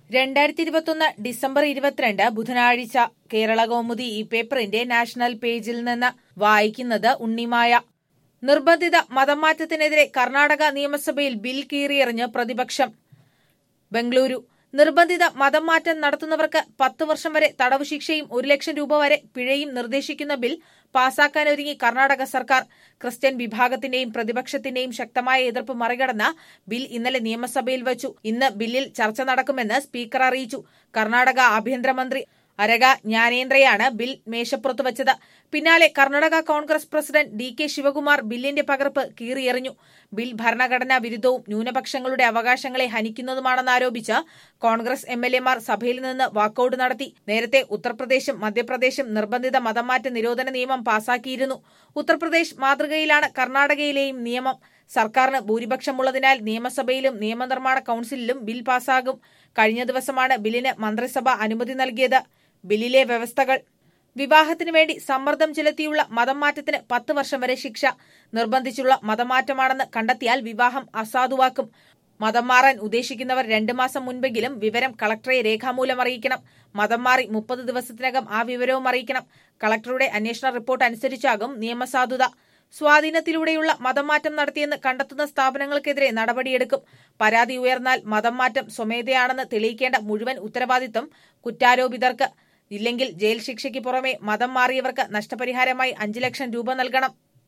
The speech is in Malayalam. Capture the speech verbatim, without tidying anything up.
രണ്ടായിരത്തി ഇരുപത്തൊന്ന് ഡിസംബർ ഇരുപത്തിരണ്ട് ബുധനാഴ്ച കേരള കൗമുദി ഈ പേപ്പറിന്റെ നാഷണൽ പേജിൽ നിന്ന് വായിക്കുന്നത് ഉണ്ണിമായ. നിർബന്ധിത മതംമാറ്റത്തിനെതിരെ കർണാടക നിയമസഭയിൽ ബിൽ കീറിയെറിഞ്ഞ് പ്രതിപക്ഷം. ബംഗളൂരു. നിർബന്ധിത മതം മാറ്റം നടത്തുന്നവർക്ക് പത്ത് വർഷം വരെ തടവ് ശിക്ഷയും ഒരു ലക്ഷം രൂപ വരെ പിഴയും നിർദ്ദേശിക്കുന്ന ബിൽ പാസാക്കാനൊരുങ്ങി കർണാടക സർക്കാർ. ക്രിസ്ത്യൻ വിഭാഗത്തിന്റെയും പ്രതിപക്ഷത്തിന്റെയും ശക്തമായ എതിർപ്പ് മറികടന്ന് ബിൽ ഇന്നലെ നിയമസഭയിൽ വച്ചു. ഇന്ന് ബില്ലിൽ ചർച്ച നടക്കുമെന്ന് സ്പീക്കർ അറിയിച്ചു. കർണാടക ആഭ്യന്തരമന്ത്രി അരക ജ്ഞാനേന്ദ്രയാണ് ബിൽ മേശപ്പുറത്ത് വച്ചത്. പിന്നാലെ Karnataka Congress president D K Shivakumar ബില്ലിന്റെ പകർപ്പ് കീറിയെറിഞ്ഞു. ബിൽ ഭരണഘടനാ വിരുദ്ധവും ന്യൂനപക്ഷങ്ങളുടെ അവകാശങ്ങളെ ഹനിക്കുന്നതുമാണെന്നാരോപിച്ച് കോൺഗ്രസ് എം എൽ എമാർ സഭയിൽ നിന്ന് വാക്കൌട്ട് നടത്തി. നേരത്തെ ഉത്തർപ്രദേശും മധ്യപ്രദേശും നിർബന്ധിത മതംമാറ്റ നിരോധന നിയമം പാസാക്കിയിരുന്നു. ഉത്തർപ്രദേശ് മാതൃകയിലാണ് കർണാടകയിലെയും നിയമം. സർക്കാരിന് ഭൂരിപക്ഷമുള്ളതിനാൽ നിയമസഭയിലും നിയമനിർമ്മാണ കൌൺസിലിലും ബിൽ പാസാകും. കഴിഞ്ഞ ദിവസമാണ് ബില്ലിന് മന്ത്രിസഭ അനുമതി നൽകിയത്. ബില്ലിലെ വ്യവസ്ഥകൾ: വിവാഹത്തിനു വേണ്ടി സമ്മർദ്ദം ചെലുത്തിയുള്ള മതം മാറ്റത്തിന് പത്ത് വർഷം വരെ ശിക്ഷ. നിർബന്ധിച്ചുള്ള മതമാറ്റമാണെന്ന് കണ്ടെത്തിയാൽ വിവാഹം അസാധുവാക്കും. മതം മാറാൻ ഉദ്ദേശിക്കുന്നവർ രണ്ടു മാസം മുൻപെങ്കിലും വിവരം കളക്ടറെ രേഖാമൂലം അറിയിക്കണം. മതം മാറി മുപ്പത് ദിവസത്തിനകം ആ വിവരവും അറിയിക്കണം. കളക്ടറുടെ അന്വേഷണ റിപ്പോർട്ട് അനുസരിച്ചാകും നിയമസാധുത. സ്വാധീനത്തിലൂടെയുള്ള മതം മാറ്റം നടത്തിയെന്ന് കണ്ടെത്തുന്ന സ്ഥാപനങ്ങൾക്കെതിരെ നടപടിയെടുക്കും. പരാതി ഉയർന്നാൽ മതം മാറ്റം സ്വമേധയാണെന്ന് തെളിയിക്കേണ്ട മുഴുവൻ ഉത്തരവാദിത്തം കുറ്റാരോപിതർക്ക്. ഇല്ലെങ്കിൽ ജയിൽ ശിക്ഷയ്ക്ക് പുറമെ മതം മാറിയവർക്ക് നഷ്ടപരിഹാരമായി അഞ്ചു ലക്ഷം രൂപ നൽകണം.